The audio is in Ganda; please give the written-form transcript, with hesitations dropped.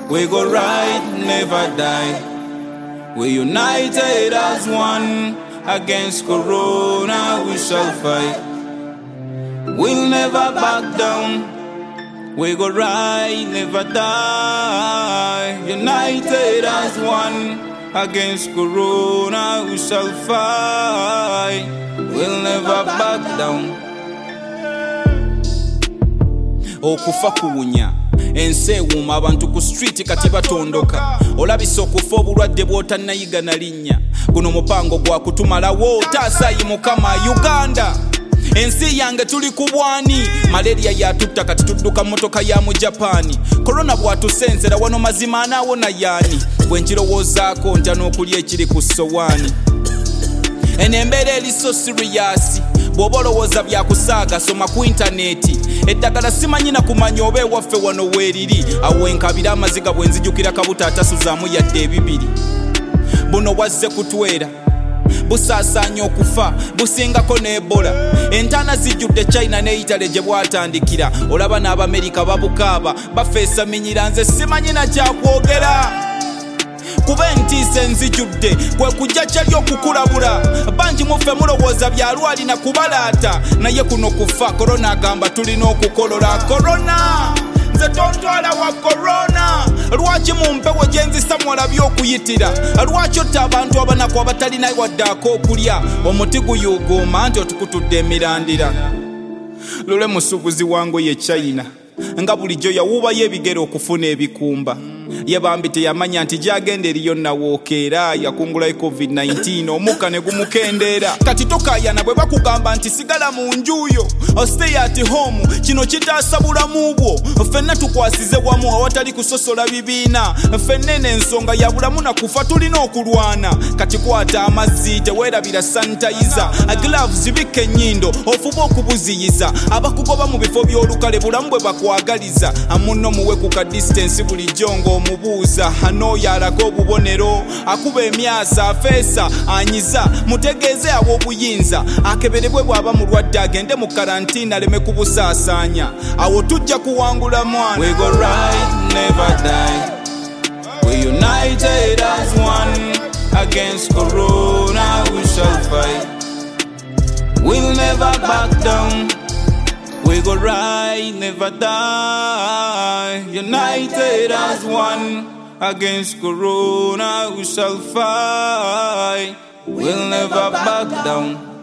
We go ride, never die. We united as one. Against Corona we shall fight. We'll never back down. We go ride, never die. United as one. Against Corona we shall fight. We'll never back down. Okufa kuwunya ensi ewuuma abantu ku street kati batondoka olabisa okufa obulwadde bw'otannayiga na linnya guno mupango gwa kutumalawo taasayi mukama Uganda ensi yange tuli ku bwani malaria yatutta kati tudduka motoka ya mu Japani corona bwatusenzera wano mazima anaawona yani bwe nkirowoozaako ntya n'okulya ekiri ku ssowaani eno embeera eri so serious bw'oba olowooza byakusaaga soma ku intaneti eddagala simanyi na kumanya oba ewaffe wano weeriri awo enkabira amaziga bwe nzijukira kabuta atasuzaamu yadde ebibiri buno wazze kutwera busaasaanya okufa busingako n'Ebola entaana zijjudde China ne Italy gye bwatandikira olaba n'Abamerika babukaaba bafeesa minyira nze simanyi na kyakwogera kuba entiisa enzijjudde kwe kujja kyali okukulabula bangi muffe mulowooza byalwali na kubalaata naye kuno kufa korona agamba tulina okukolola korona nze tontwala wa korona lwaki mu mpewo gye nzisa mwalabye okuyitira lwaki otta abantu abanaku abatalina wadde ak'okulya omuti guyuuguuma nti otukutudde emirandira lule musuubuzi wangu ye China nga bulijjo yawuubayo ebigere okufuna ebikumba yebambi teyamanya nti gyagenda eriyo nawookeera yakungulayo COVID-19 omukka ne gumukendeera kati tokaayana bwe bakugamba nti sigala mu njuyo stay at home kino kitaasa bulamu bwo ffenna tukwasize wamu awatali kusosola bibiina ffennene ensonga ya bulamu na kufa tulina okulwana kati kwata amazzi teweerabira sanitayiza gloves bikka ennyindo ofuba okubuziyiza abakugoba mu bifo by'olukale bulamu bwe bakwagaliza amunno muwe ku ka distance bulijjo ng'omubuuza anooyo alaga obubonero akuba emyasa afeesa anyiza mutegeeze ab'obuyinza akeberebwe bw'aba mulwadde agende mu karantiina aleme kubusaasaanya awo tujja kuwangula mwana. We go ride, never die. We united as one. Against Corona we shall fight. We'll never back down. We go ride, never die. United as one. Against Corona we shall fight. We'll never back down.